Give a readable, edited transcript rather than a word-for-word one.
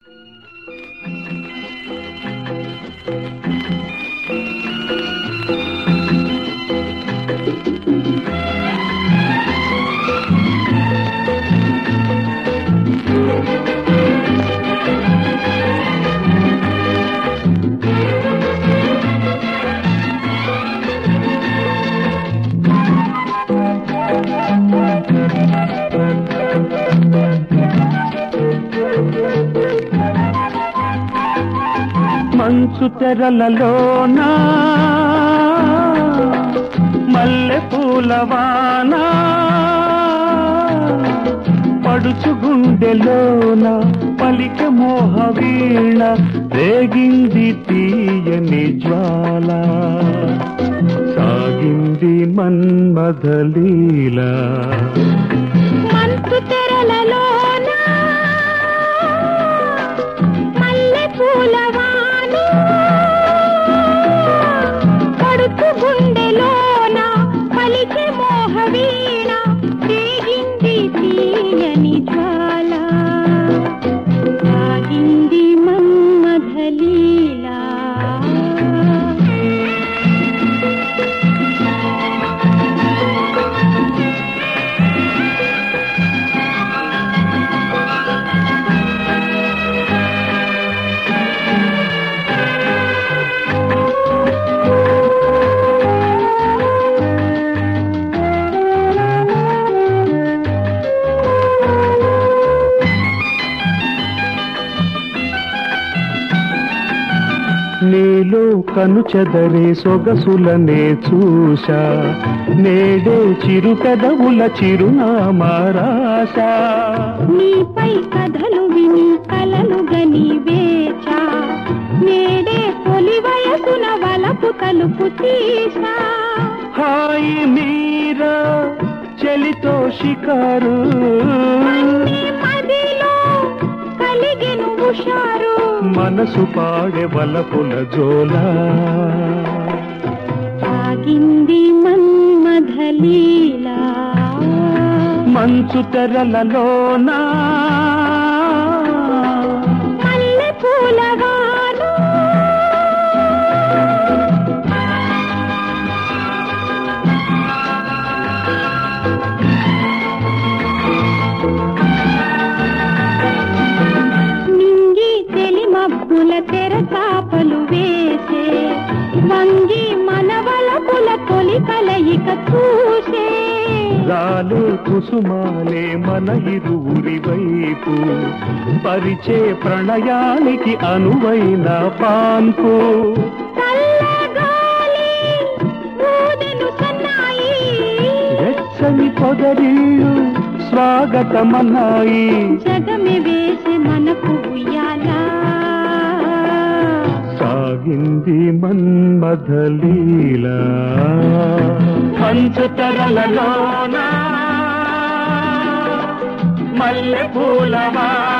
మంచు తెరలలోన మల్లె పూలవాన పడుచు గుండెలోన పలిక మోహ వీణ రేగింది తీయని జ్వాల సాగింది మన్మథలీల మంచు తెరలలోన మల్లె పూలవాన పడుచు గుండెలోన పలికే మోహ వీణ రేగింది తీయని జ్వాల సాగింది మన్మథలీల నీలో కను చెదరే సొగసులనే చూశా నేడే చిరు పెదవుల చిరునామా రాశా నీపై కథలు విని కలలు గని వేచా నేడే తొలి వయసున వలపు తలుపు తీసా హాయి మీరా చలితో షికారు మదిలో కలిగెను హుషారు మనసు పాడే వలపుల జోలా సాగింది మన్మథలీల మంచు తెరలలోన మల్లె పూలవాన మబ్బుల తెర చాపలు వేసే వంగి మనవలపుల తొలి కలయిక చూసే రాలే కుసుమాలే మన ఇరువురి వైపు పరిచే ప్రణయానికి అనువైన పాన్పు చల్లగాలి ఊదెను సన్నాయి వెచ్చని పొదరిల్లు స్వాగతమన్నాయి జగమి వేసే మనకు ఉయ్యాలా సాగింది మన్మథలీల మంచు తెరలలోన మల్లె పూలవాన